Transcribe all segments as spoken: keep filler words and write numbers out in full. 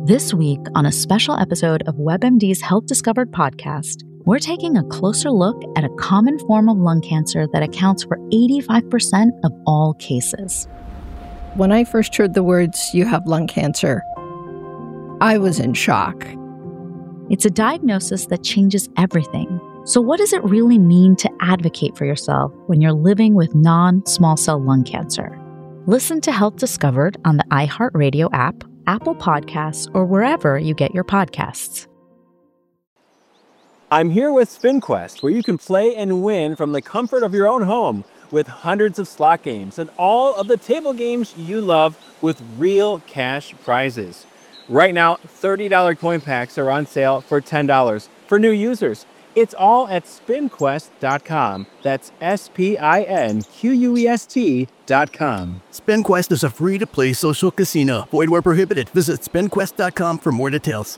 This week, on a special episode of WebMD's Health Discovered podcast, we're taking a closer look at a common form of lung cancer that accounts for eighty-five percent of all cases. When I first heard the words, "you have lung cancer," I was in shock. It's a diagnosis that changes everything. So what does it really mean to advocate for yourself when you're living with non-small cell lung cancer? Listen to Health Discovered on the iHeartRadio app, Apple Podcasts, or wherever you get your podcasts. I'm here with SpinQuest, where you can play and win from the comfort of your own home with hundreds of slot games and all of the table games you love with real cash prizes. Right now, thirty dollars coin packs are on sale for ten dollars for new users. It's all at spin quest dot com. That's S P I N Q U E S T dot com. SpinQuest is a free-to-play social casino. Void where prohibited. Visit spin quest dot com for more details.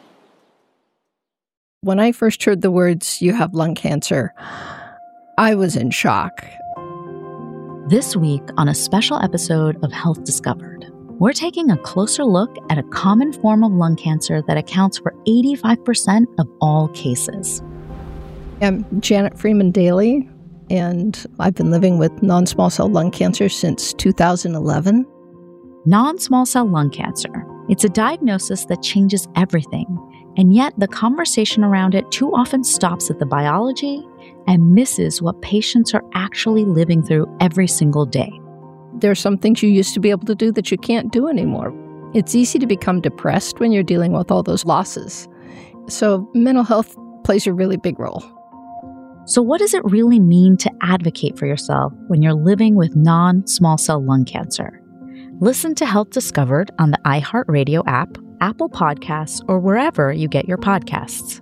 When I first heard the words, "you have lung cancer," I was in shock. This week, on a special episode of Health Discovered, we're taking a closer look at a common form of lung cancer that accounts for eighty-five percent of all cases. I'm Janet Freeman Daly, and I've been living with non-small cell lung cancer since two thousand eleven. Non-small cell lung cancer. It's a diagnosis that changes everything, and yet the conversation around it too often stops at the biology and misses what patients are actually living through every single day. There are some things you used to be able to do that you can't do anymore. It's easy to become depressed when you're dealing with all those losses. So mental health plays a really big role. So what does it really mean to advocate for yourself when you're living with non-small cell lung cancer? Listen to Health Discovered on the iHeartRadio app, Apple Podcasts, or wherever you get your podcasts.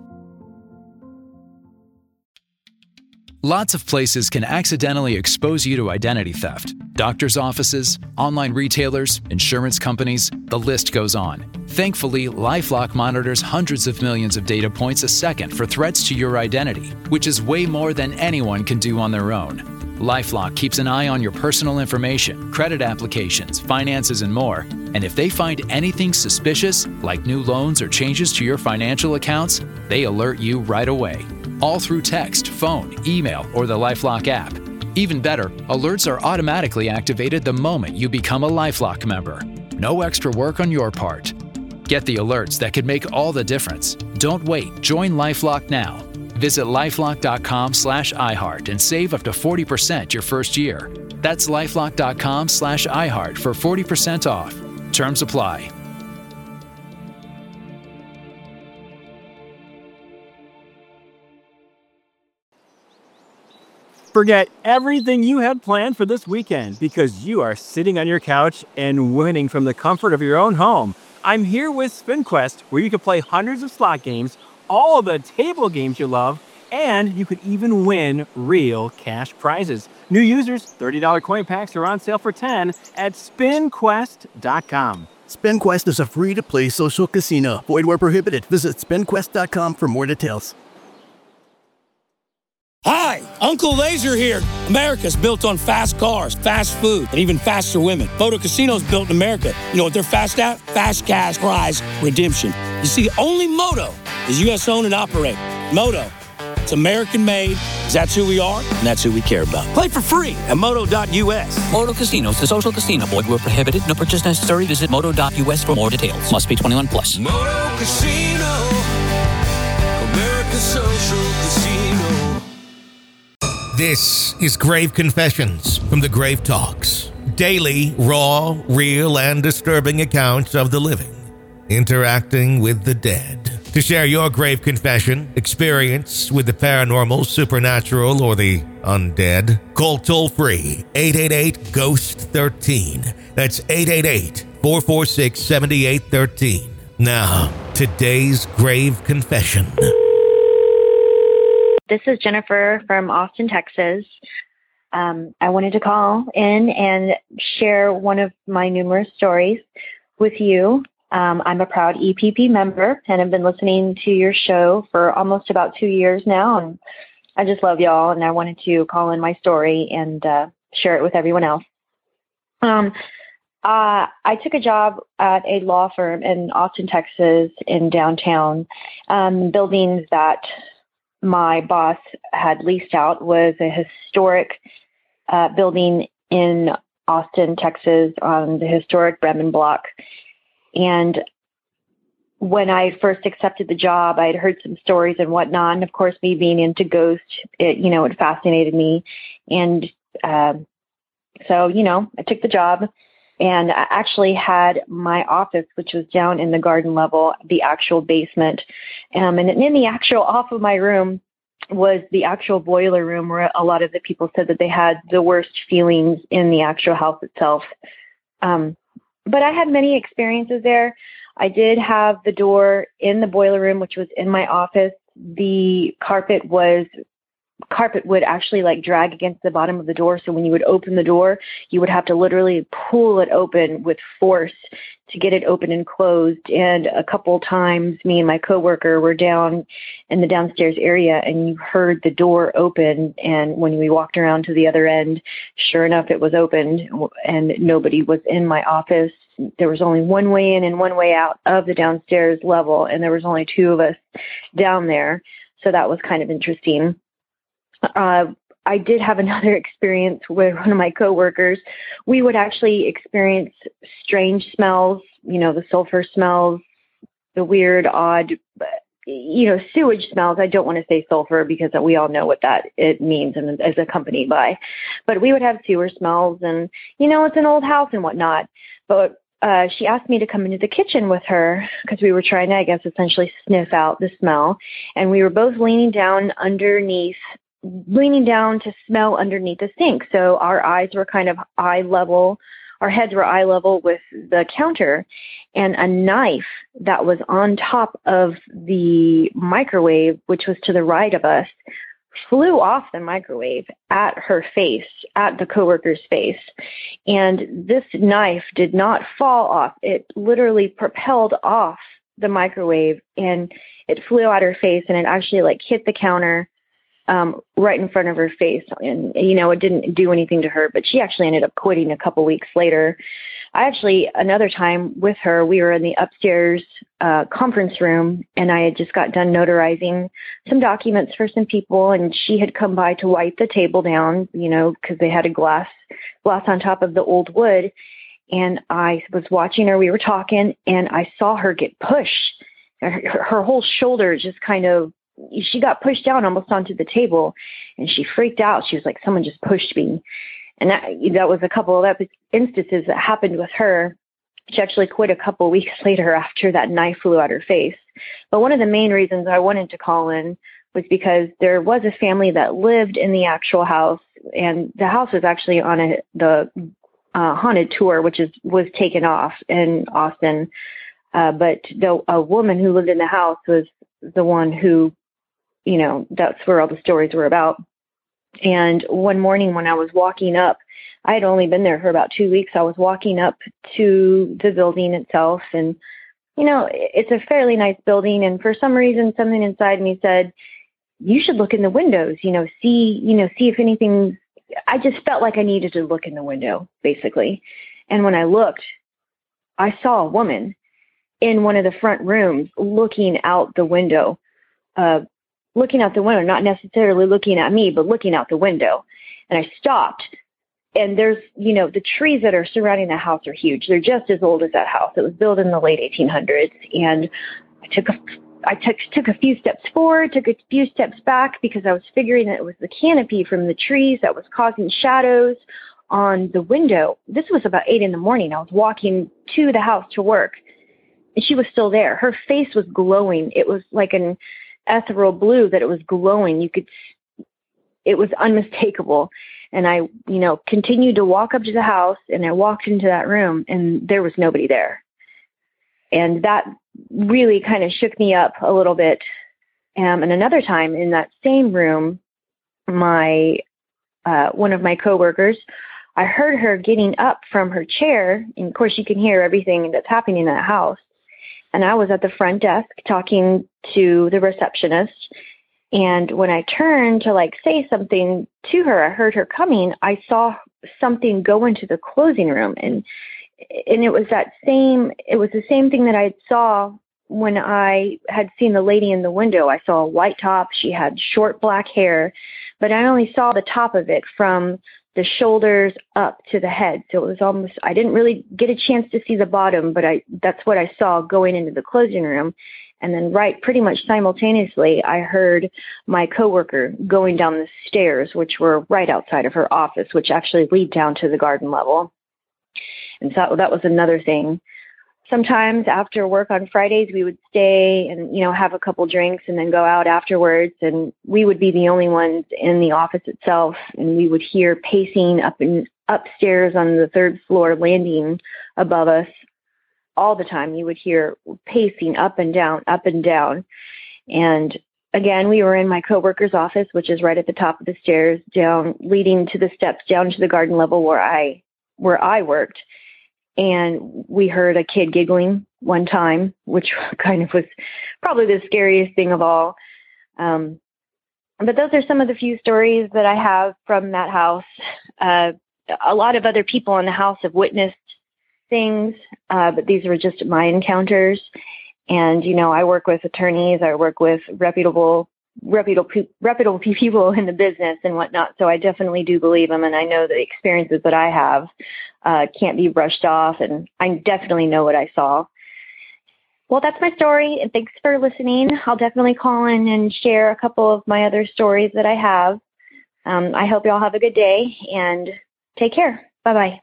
Lots of places can accidentally expose you to identity theft. Doctors' offices, online retailers, insurance companies, the list goes on. Thankfully, LifeLock monitors hundreds of millions of data points a second for threats to your identity, which is way more than anyone can do on their own. LifeLock keeps an eye on your personal information, credit applications, finances, and more. And if they find anything suspicious, like new loans or changes to your financial accounts, they alert you right away. All through text, phone, email, or the LifeLock app. Even better, alerts are automatically activated the moment you become a LifeLock member. No extra work on your part. Get the alerts that could make all the difference. Don't wait. Join LifeLock now. Visit lifelock dot com slash iHeart and save up to forty percent your first year. That's lifelock dot com slash iHeart for forty percent off. Terms apply. Forget everything you had planned for this weekend because you are sitting on your couch and winning from the comfort of your own home. I'm here with SpinQuest, where you can play hundreds of slot games, all of the table games you love, and you could even win real cash prizes. New users, thirty dollars coin packs are on sale for ten dollars at spin quest dot com. SpinQuest is a free-to-play social casino. Void where prohibited. Visit spin quest dot com for more details. Hi, Uncle Laser here. America's built on fast cars, fast food, and even faster women. Moto Casino's built in America. You know what they're fast at? Fast cash prize redemption. You see, only Moto is U S owned and operated. Moto, it's American made. That's who we are, and that's who we care about. Play for free at moto dot U S. Moto Casinos, the social casino. Void where prohibited. No purchase necessary. Visit moto dot U S for more details. Must be twenty-one plus. Moto Casino, America's social casino. This is Grave Confessions from the Grave Talks. Daily, raw, real, and disturbing accounts of the living interacting with the dead. To share your grave confession, experience with the paranormal, supernatural, or the undead, call toll-free eight eight eight, ghost one three. That's eight eight eight, four four six, seven eight one three. Now, today's grave confession. This is Jennifer from Austin, Texas. Um, I wanted to call in and share one of my numerous stories with you. Um, I'm a proud E P P member, and I've been listening to your show for almost about two years now, and I just love y'all, and I wanted to call in my story and uh, share it with everyone else. Um, Uh, I took a job at a law firm in Austin, Texas, in downtown. Um, buildings that my boss had leased out was a historic uh, building in Austin, Texas, on the historic Bremen Block. And when I first accepted the job, I had heard some stories and whatnot. And of course, me being into ghosts, it, you know, it fascinated me. And uh, so, you know, I took the job. And I actually had my office, which was down in the garden level, the actual basement. Um, and in the actual off of my room was the actual boiler room, where a lot of the people said that they had the worst feelings in the actual house itself. Um, but I had many experiences there. I did have the door in the boiler room, which was in my office. The carpet was carpet would actually like drag against the bottom of the door. So when you would open the door, you would have to literally pull it open with force to get it open and closed. And a couple times, me and my coworker were down in the downstairs area, and you heard the door open. And when we walked around to the other end, sure enough, it was opened, and nobody was in my office. There was only one way in and one way out of the downstairs level, and there was only two of us down there. So that was kind of interesting. Uh, I did have another experience with one of my coworkers. We would actually experience strange smells, you know, the sulfur smells, the weird, odd, you know, sewage smells. I don't want to say sulfur because we all know what that it means and is accompanied by. But we would have sewer smells, and, you know, it's an old house and whatnot. But uh, she asked me to come into the kitchen with her because we were trying to, I guess, essentially sniff out the smell. And we were both leaning down underneath leaning down to smell underneath the sink. So our eyes were kind of eye level, our heads were eye level with the counter, and a knife that was on top of the microwave, which was to the right of us, flew off the microwave at her face, at the coworker's face. And this knife did not fall off. It literally propelled off the microwave, and it flew at her face, and it actually like hit the counter Um, right in front of her face. And, you know, it didn't do anything to her, but she actually ended up quitting a couple weeks later. I actually, another time with her, we were in the upstairs uh, conference room, and I had just got done notarizing some documents for some people, and she had come by to wipe the table down, you know, because they had a glass, glass on top of the old wood. And I was watching her, we were talking, and I saw her get pushed. Her, her whole shoulder just kind of, she got pushed down almost onto the table, and she freaked out. She was like, someone just pushed me. And that, that was a couple of instances that happened with her. She actually quit a couple of weeks later after that knife flew at her face. But one of the main reasons I wanted to call in was because there was a family that lived in the actual house, and the house was actually on a, the uh, haunted tour, which is was taken off in Austin. Uh, but the, a woman who lived in the house was the one who, you know, that's where all the stories were about. And one morning when I was walking up, I had only been there for about two weeks. I was walking up to the building itself, and, you know, it's a fairly nice building. And for some reason, something inside me said, you should look in the windows, you know, see, you know, see if anything. I just felt like I needed to look in the window, basically. And when I looked, I saw a woman in one of the front rooms looking out the window, uh, looking out the window, not necessarily looking at me, but looking out the window. And I stopped, and there's, you know, the trees that are surrounding the house are huge. They're just as old as that house. It was built in the late eighteen hundreds. And I took a, I took, took a few steps forward, took a few steps back, because I was figuring that it was the canopy from the trees that was causing shadows on the window. This was about eight in the morning. I was walking to the house to work, and she was still there. Her face was glowing. It was like an ethereal blue that it was glowing. You could, it was unmistakable. And I, you know, continued to walk up to the house, and I walked into that room, and there was nobody there. And that really kind of shook me up a little bit. Um, and another time in that same room, my, uh, one of my coworkers, I heard her getting up from her chair. And of course you can hear everything that's happening in that house. And I was at the front desk talking to the receptionist. And when I turned to like say something to her, I heard her coming. I saw something go into the closing room, and and it was that same, it was the same thing that I saw when I had seen the lady in the window. I saw a white top. She had short black hair, but I only saw the top of it from the shoulders up to the head. So it was almost, I didn't really get a chance to see the bottom, but I, that's what I saw going into the closing room. And then right pretty much simultaneously, I heard my coworker going down the stairs, which were right outside of her office, which actually lead down to the garden level. And so that was another thing. Sometimes after work on Fridays, we would stay and, you know, have a couple drinks and then go out afterwards. And we would be the only ones in the office itself. And we would hear pacing up and upstairs on the third floor landing above us all the time. You would hear pacing up and down, up and down. And again, we were in my coworker's office, which is right at the top of the stairs down, leading to the steps down to the garden level where I, where I worked. And we heard a kid giggling one time, which kind of was probably the scariest thing of all. Um, but those are some of the few stories that I have from that house. Uh, a lot of other people in the house have witnessed things, uh, but these were just my encounters. And, you know, I work with attorneys, I work with reputable reputable reputable people in the business and whatnot. So I definitely do believe them. And I know the experiences that I have uh, can't be brushed off. And I definitely know what I saw. Well, that's my story. And thanks for listening. I'll definitely call in and share a couple of my other stories that I have. Um, I hope you all have a good day and take care. Bye-bye.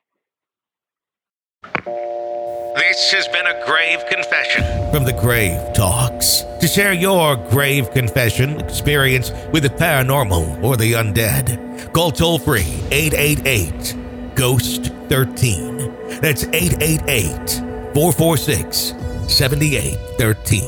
This has been a grave confession from the Grave Talks. To share your grave confession experience with the paranormal or the undead, call toll-free eight eight eight, ghost one three. That's eight eight eight, four four six, seven eight one three.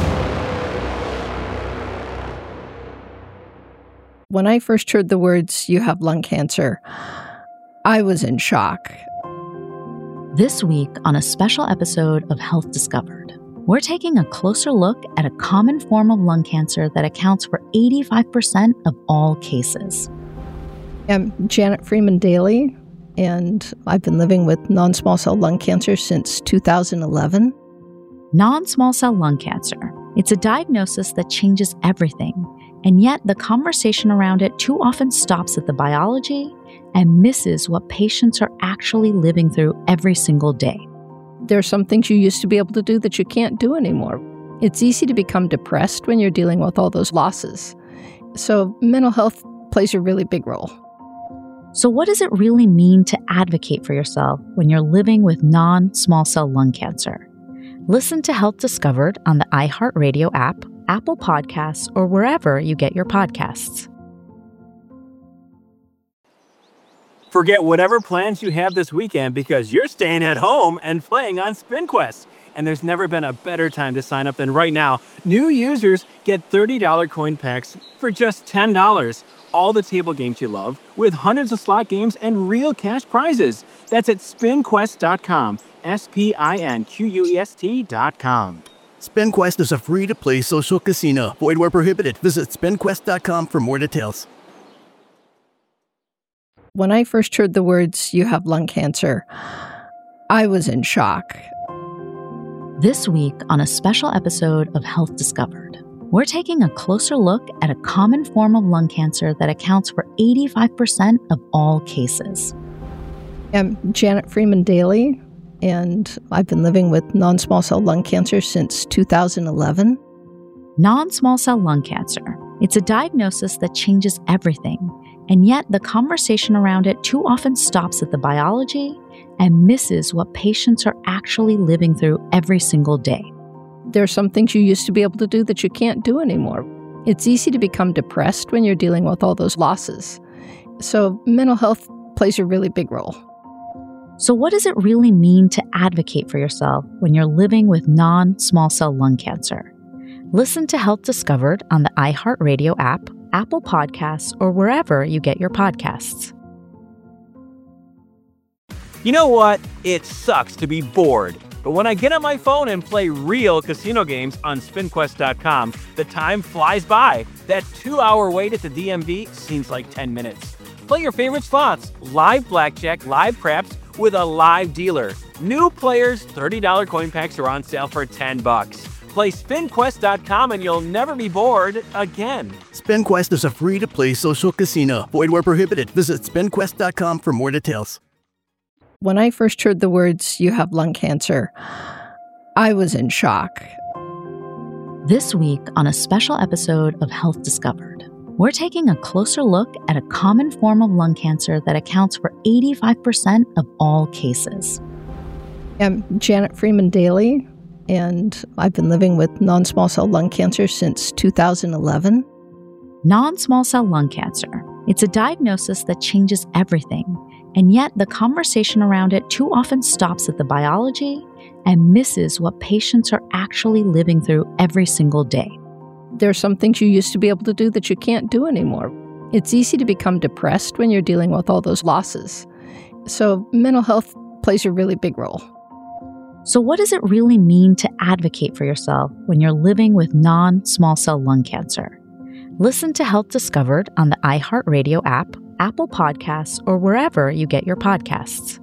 When I first heard the words, "you have lung cancer," I was in shock. This week on a special episode of Health Discovered, we're taking a closer look at a common form of lung cancer that accounts for eighty-five percent of all cases. I'm Janet Freeman Daly, and I've been living with non-small cell lung cancer since two thousand eleven. Non-small cell lung cancer. It's a diagnosis that changes everything, and yet the conversation around it too often stops at the biology and misses what patients are actually living through every single day. There are some things you used to be able to do that you can't do anymore. It's easy to become depressed when you're dealing with all those losses. So mental health plays a really big role. So what does it really mean to advocate for yourself when you're living with non-small cell lung cancer? Listen to Health Discovered on the iHeartRadio app, Apple Podcasts, or wherever you get your podcasts. Forget whatever plans you have this weekend because you're staying at home and playing on SpinQuest. And there's never been a better time to sign up than right now. New users get thirty dollars coin packs for just ten dollars. All the table games you love with hundreds of slot games and real cash prizes. That's at spin quest dot com. S P I N Q U E S T dot com. SpinQuest is a free-to-play social casino. Void where prohibited. Visit spin quest dot com for more details. When I first heard the words, "you have lung cancer," I was in shock. This week on a special episode of Health Discovered, we're taking a closer look at a common form of lung cancer that accounts for eighty-five percent of all cases. I'm Janet Freeman Daly, and I've been living with non-small cell lung cancer since two thousand eleven. Non-small cell lung cancer. It's a diagnosis that changes everything, and yet the conversation around it too often stops at the biology and misses what patients are actually living through every single day. There are some things you used to be able to do that you can't do anymore. It's easy to become depressed when you're dealing with all those losses. So mental health plays a really big role. So what does it really mean to advocate for yourself when you're living with non-small cell lung cancer? Listen to Health Discovered on the iHeartRadio app, Apple Podcasts, or wherever you get your podcasts. You know what? It sucks to be bored. But when I get on my phone and play real casino games on spin quest dot com, the time flies by. That two-hour wait at the D M V seems like ten minutes. Play your favorite slots, live blackjack, live craps, with a live dealer. New players' thirty dollars coin packs are on sale for ten bucks. Play spin quest dot com and you'll never be bored again. SpinQuest is a free-to-play social casino. Void where prohibited. Visit spin quest dot com for more details. When I first heard the words, "you have lung cancer," I was in shock. This week on a special episode of Health Discovered, we're taking a closer look at a common form of lung cancer that accounts for eighty-five percent of all cases. I'm Janet Freeman Daly, and I've been living with non-small cell lung cancer since two thousand eleven. Non-small cell lung cancer. It's a diagnosis that changes everything, and yet the conversation around it too often stops at the biology and misses what patients are actually living through every single day. There are some things you used to be able to do that you can't do anymore. It's easy to become depressed when you're dealing with all those losses. So mental health plays a really big role. So what does it really mean to advocate for yourself when you're living with non-small cell lung cancer? Listen to Health Discovered on the iHeartRadio app, Apple Podcasts, or wherever you get your podcasts.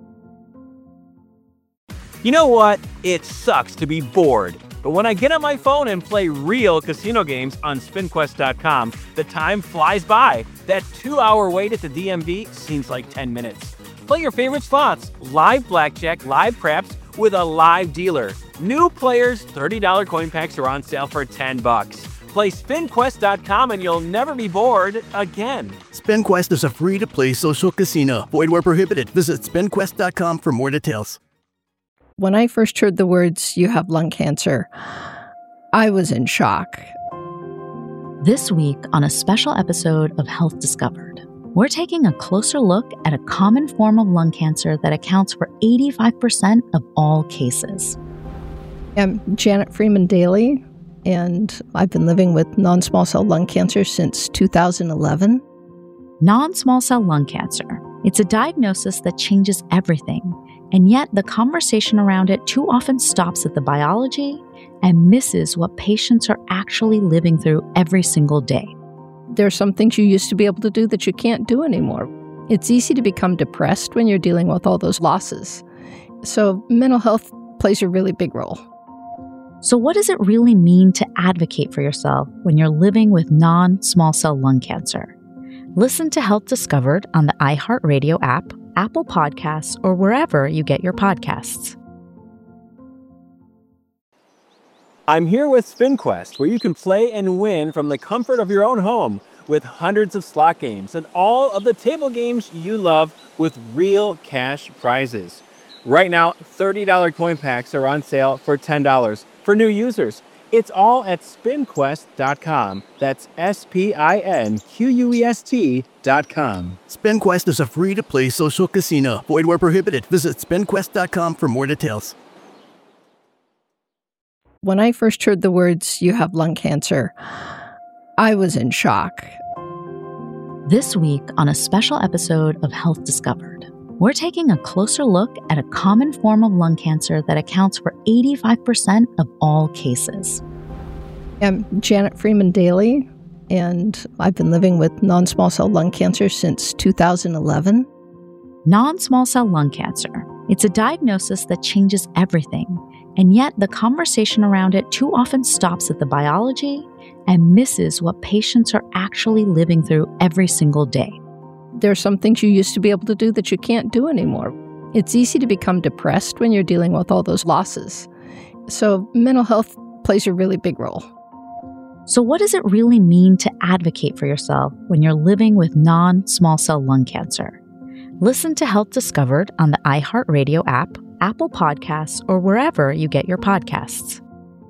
You know what? It sucks to be bored. But when I get on my phone and play real casino games on spin quest dot com, the time flies by. That two-hour wait at the D M V seems like ten minutes. Play your favorite slots, live blackjack, live craps, with a live dealer. New players' thirty dollars coin packs are on sale for ten bucks. Play spin quest dot com and you'll never be bored again. SpinQuest is a free-to-play social casino. Void where prohibited. Visit spin quest dot com for more details. When I first heard the words, "you have lung cancer," I was in shock. This week on a special episode of Health Discovered, we're taking a closer look at a common form of lung cancer that accounts for eighty-five percent of all cases. I'm Janet Freeman Daly, and I've been living with non-small cell lung cancer since two thousand eleven. Non-small cell lung cancer. It's a diagnosis that changes everything, and yet the conversation around it too often stops at the biology and misses what patients are actually living through every single day. There are some things you used to be able to do that you can't do anymore. It's easy to become depressed when you're dealing with all those losses. So mental health plays a really big role. So what does it really mean to advocate for yourself when you're living with non-small cell lung cancer? Listen to Health Discovered on the iHeartRadio app, Apple Podcasts, or wherever you get your podcasts. I'm here with SpinQuest, where you can play and win from the comfort of your own home with hundreds of slot games and all of the table games you love with real cash prizes. Right now, thirty dollars coin packs are on sale for ten dollars for new users. It's all at spin quest dot com. That's S P I N Q U E S T dot com. SpinQuest is a free-to-play social casino. Void where prohibited. Visit spin quest dot com for more details. When I first heard the words, "you have lung cancer," I was in shock. This week on a special episode of Health Discovered, we're taking a closer look at a common form of lung cancer that accounts for eighty-five percent of all cases. I'm Janet Freeman Daly, and I've been living with non-small cell lung cancer since two thousand eleven. Non-small cell lung cancer. It's a diagnosis that changes everything, and yet the conversation around it too often stops at the biology and misses what patients are actually living through every single day. There are some things you used to be able to do that you can't do anymore. It's easy to become depressed when you're dealing with all those losses. So mental health plays a really big role. So what does it really mean to advocate for yourself when you're living with non-small cell lung cancer? Listen to Health Discovered on the iHeartRadio app, Apple Podcasts, or wherever you get your podcasts.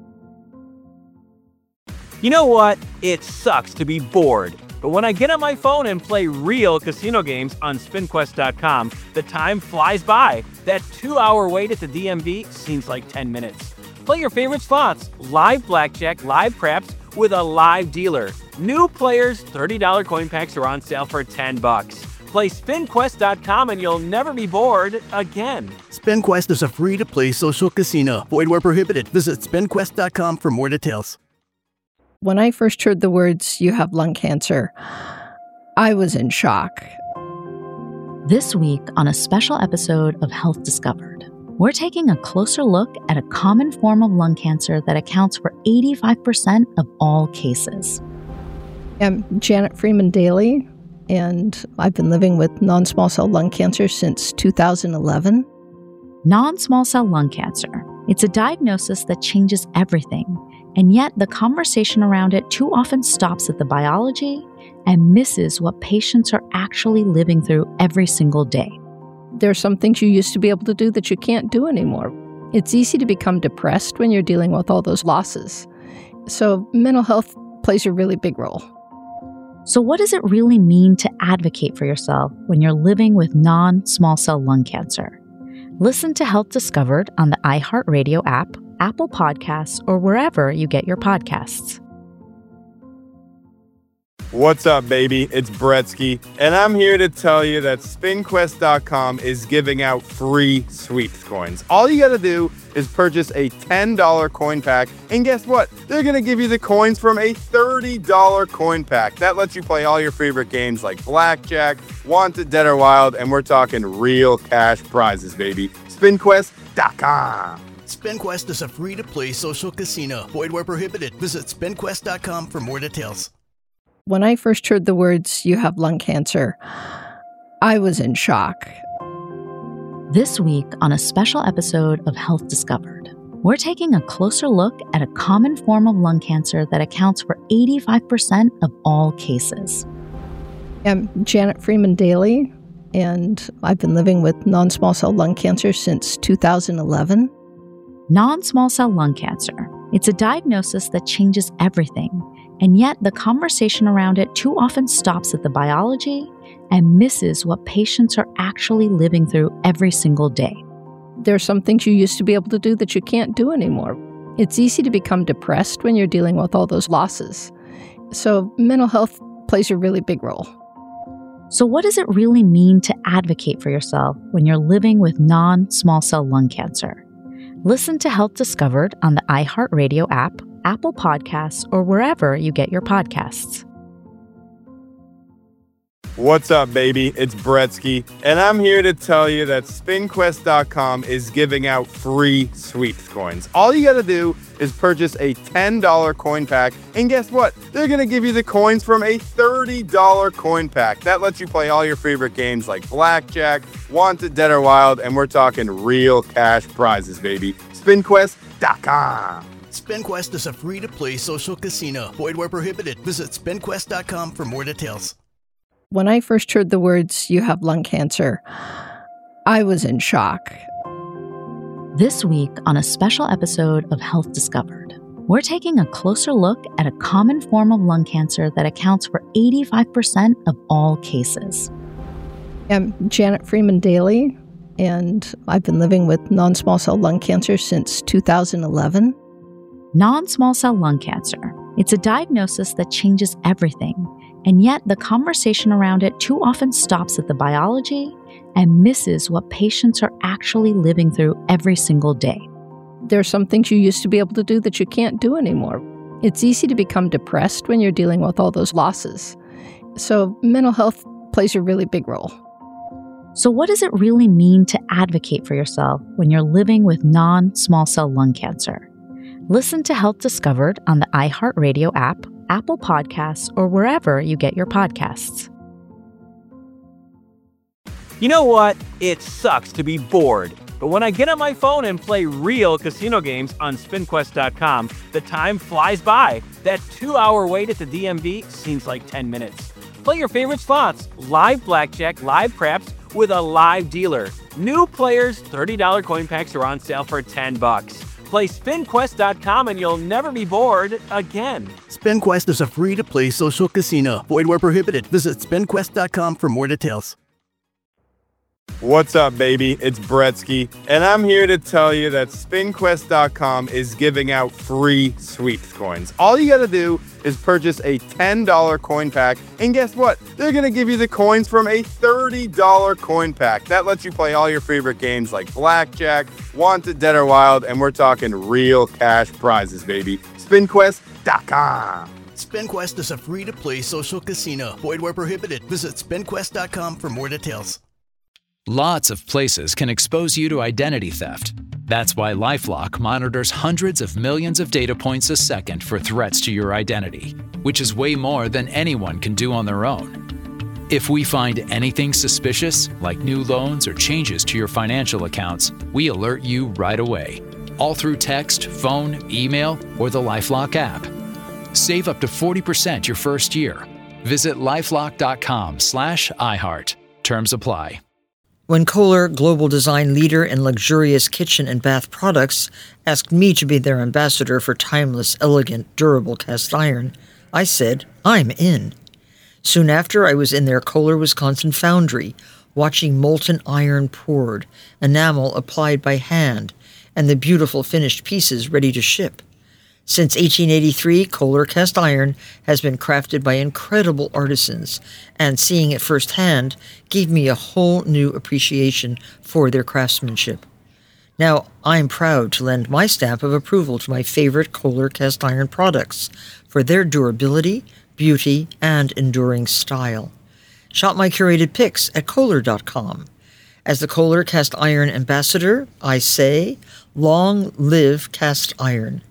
You know what? It sucks to be bored. But when I get on my phone and play real casino games on spin quest dot com, the time flies by. That two-hour wait at the D M V seems like ten minutes. Play your favorite slots, live blackjack, live craps, with a live dealer. New players' thirty dollars coin packs are on sale for ten bucks. Play spin quest dot com and you'll never be bored again. SpinQuest is a free-to-play social casino. Void where prohibited. Visit spin quest dot com for more details. When I first heard the words, "you have lung cancer," I was in shock. This week on a special episode of Health Discovered, we're taking a closer look at a common form of lung cancer that accounts for eighty-five percent of all cases. I'm Janet Freeman Daly, and I've been living with non-small cell lung cancer since two thousand eleven. Non-small cell lung cancer. It's a diagnosis that changes everything, and yet the conversation around it too often stops at the biology and misses what patients are actually living through every single day. There are some things you used to be able to do that you can't do anymore. It's easy to become depressed when you're dealing with all those losses. So mental health plays a really big role. So what does it really mean to advocate for yourself when you're living with non-small cell lung cancer? Listen to Health Discovered on the iHeartRadio app, Apple Podcasts, or wherever you get your podcasts. What's up, baby? It's Bretsky, and I'm here to tell you that spin quest dot com is giving out free sweeps coins. All you gotta do is purchase a ten dollar coin pack, and guess what? They're gonna give you the coins from a thirty dollar coin pack. That lets you play all your favorite games like Blackjack, Wanted, Dead or Wild, and we're talking real cash prizes, baby. spin quest dot com. SpinQuest is a free-to-play social casino. Void where prohibited. Visit spin quest dot com for more details. When I first heard the words, "you have lung cancer," I was in shock. This week on a special episode of Health Discovered, we're taking a closer look at a common form of lung cancer that accounts for eighty-five percent of all cases. I'm Janet Freeman Daly, and I've been living with non-small cell lung cancer since two thousand eleven. Non-small cell lung cancer. It's a diagnosis that changes everything, and yet the conversation around it too often stops at the biology and misses what patients are actually living through every single day. There are some things you used to be able to do that you can't do anymore. It's easy to become depressed when you're dealing with all those losses. So mental health plays a really big role. So what does it really mean to advocate for yourself when you're living with non-small cell lung cancer? Listen to Health Discovered on the iHeartRadio app, Apple Podcasts, or wherever you get your podcasts. What's up, baby? It's Bretsky, and I'm here to tell you that spin quest dot com is giving out free sweeps coins. All you gotta do is purchase a ten dollar coin pack, and guess what? They're gonna give you the coins from a thirty dollar coin pack. That lets you play all your favorite games like Blackjack, Wanted, Dead or Wild, and we're talking real cash prizes, baby. spin quest dot com. SpinQuest is a free-to-play social casino. Void where prohibited. Visit spin quest dot com for more details. When I first heard the words, "you have lung cancer," I was in shock. This week on a special episode of Health Discovered, we're taking a closer look at a common form of lung cancer that accounts for eighty-five percent of all cases. I'm Janet Freeman Daly, and I've been living with non-small cell lung cancer since two thousand eleven. Non-small cell lung cancer. It's a diagnosis that changes everything, and yet the conversation around it too often stops at the biology and misses what patients are actually living through every single day. There are some things you used to be able to do that you can't do anymore. It's easy to become depressed when you're dealing with all those losses. So mental health plays a really big role. So what does it really mean to advocate for yourself when you're living with non-small cell lung cancer? Listen to Health Discovered on the iHeartRadio app, Apple Podcasts, or wherever you get your podcasts. You know what? It sucks to be bored. But when I get on my phone and play real casino games on spin quest dot com, the time flies by. That two-hour wait at the D M V seems like ten minutes. Play your favorite slots, live blackjack, live craps, with a live dealer. New players, thirty dollar coin packs are on sale for ten bucks. Play spin quest dot com and you'll never be bored again. SpinQuest is a free-to-play social casino. Void where prohibited. Visit spin quest dot com for more details. What's up, baby? It's Bretsky, and I'm here to tell you that spin quest dot com is giving out free sweeps coins. All you gotta do is purchase a ten dollar coin pack, and guess what? They're gonna give you the coins from a thirty dollar coin pack. That lets you play all your favorite games like Blackjack, Wanted, Dead or Wild, and we're talking real cash prizes, baby. spin quest dot com. SpinQuest is a free-to-play social casino. Void where prohibited. Visit spin quest dot com for more details. Lots of places can expose you to identity theft. That's why LifeLock monitors hundreds of millions of data points a second for threats to your identity, which is way more than anyone can do on their own. If we find anything suspicious, like new loans or changes to your financial accounts, we alert you right away, all through text, phone, email, or the LifeLock app. Save up to forty percent your first year. Visit lifelock.com slash iHeart. Terms apply. When Kohler, global design leader in luxurious kitchen and bath products, asked me to be their ambassador for timeless, elegant, durable cast iron, I said, I'm in. Soon after, I was in their Kohler, Wisconsin foundry, watching molten iron poured, enamel applied by hand, and the beautiful finished pieces ready to ship. Since eighteen eighty-three, Kohler cast iron has been crafted by incredible artisans, and seeing it firsthand gave me a whole new appreciation for their craftsmanship. Now, I'm proud to lend my stamp of approval to my favorite Kohler cast iron products for their durability, beauty, and enduring style. Shop my curated picks at Kohler dot com. As the Kohler cast iron ambassador, I say, long live cast iron.